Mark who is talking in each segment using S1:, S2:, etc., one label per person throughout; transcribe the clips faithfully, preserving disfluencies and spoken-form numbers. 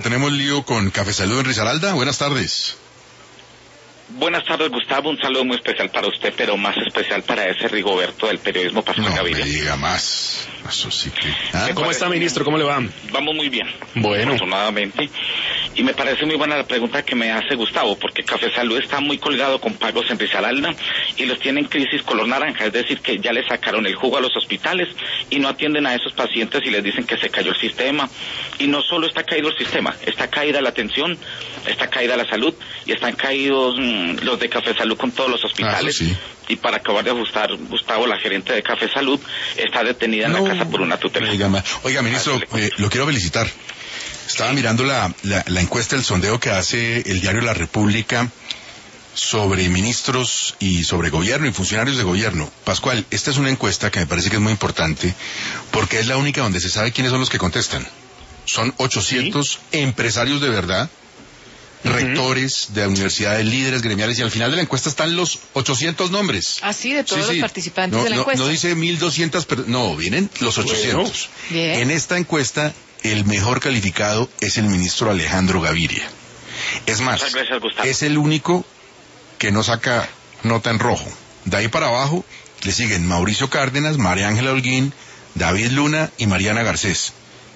S1: tenemos lío con Café Salud en Risaralda. Buenas tardes.
S2: Buenas tardes, Gustavo. Un saludo muy especial para usted, pero más especial para ese Rigoberto del periodismo Pascual
S1: No
S2: Gaviria.
S1: me diga más. Eso sí que... ¿Ah?
S3: ¿Cómo está, ministro? ¿Cómo le va?
S2: Vamos muy bien.
S3: Bueno.
S2: Afortunadamente. Y me parece muy buena la pregunta que me hace Gustavo, porque Café Salud está muy colgado con pagos en Risaralda y los tienen en crisis color naranja, es decir, que ya le sacaron el jugo a los hospitales y no atienden a esos pacientes y les dicen que se cayó el sistema. Y no solo está caído el sistema, está caída la atención, está caída la salud y están caídos mmm, los de Café Salud con todos los hospitales.
S1: Ah, sí.
S2: Y para acabar de ajustar, Gustavo, la gerente de Café Salud está detenida en
S1: No,
S2: la casa por una tutela.
S1: Oiga, ma- oiga ministro, eh, lo quiero felicitar. Estaba mirando la, la, la encuesta, el sondeo que hace el diario La República sobre ministros y sobre gobierno y funcionarios de gobierno. Pascual, esta es una encuesta que me parece que es muy importante porque es la única donde se sabe quiénes son los que contestan. Son ochocientos ¿Sí? empresarios de verdad, uh-huh. rectores de universidades, líderes gremiales, y al final de la encuesta están los ochocientos nombres.
S4: Ah, sí, de todos
S1: sí,
S4: los
S1: sí.
S4: participantes
S1: no,
S4: de la
S1: no,
S4: encuesta.
S1: No dice mil doscientas, pero no, vienen los ochocientos.
S4: Bueno. Bien.
S1: En esta encuesta, el mejor calificado es el ministro Alejandro Gaviria. Es más,
S2: gracias, Gustavo.
S1: es el único que no saca nota en rojo. De ahí para abajo le siguen Mauricio Cárdenas, María Ángela Holguín, David Luna y Mariana Garcés.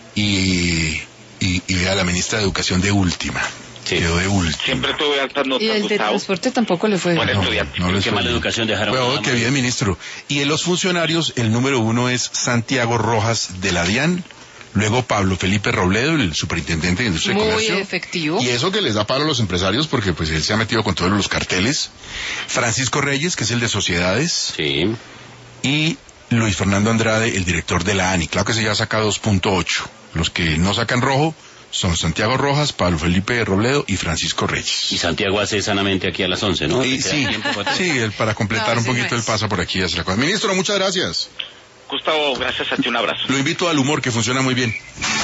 S1: Y, y, y vea, la ministra de Educación de última. Sí. Quedó de última.
S2: Siempre tuve altas notas,
S4: y el
S2: Gustavo.
S4: de transporte tampoco le fue.
S2: Buen
S1: no,
S2: estudiante.
S1: no
S3: Qué mala educación dejaron.
S1: Bueno, qué bien, ministro. Y de los funcionarios, el número uno es Santiago Rojas de la DIAN. Luego Pablo Felipe Robledo, el superintendente de Industria
S4: Muy
S1: y Comercio.
S4: Muy efectivo.
S1: Y eso que les da palo a los empresarios porque pues él se ha metido con todos los carteles. Francisco Reyes, que es el de Sociedades.
S3: Sí.
S1: Y Luis Fernando Andrade, el director de la ANI. Claro que se ya saca dos punto ocho. Los que no sacan rojo son Santiago Rojas, Pablo Felipe Robledo y Francisco Reyes.
S3: Y Santiago hace sanamente aquí a las once, ¿no?
S1: Y, sí, sí, él, para completar
S4: no,
S1: un poquito,
S4: no
S1: él pasa por aquí y hace la cosa. Ministro, muchas gracias.
S2: Gustavo, gracias a ti, un abrazo.
S1: Lo invito al humor, que funciona muy bien.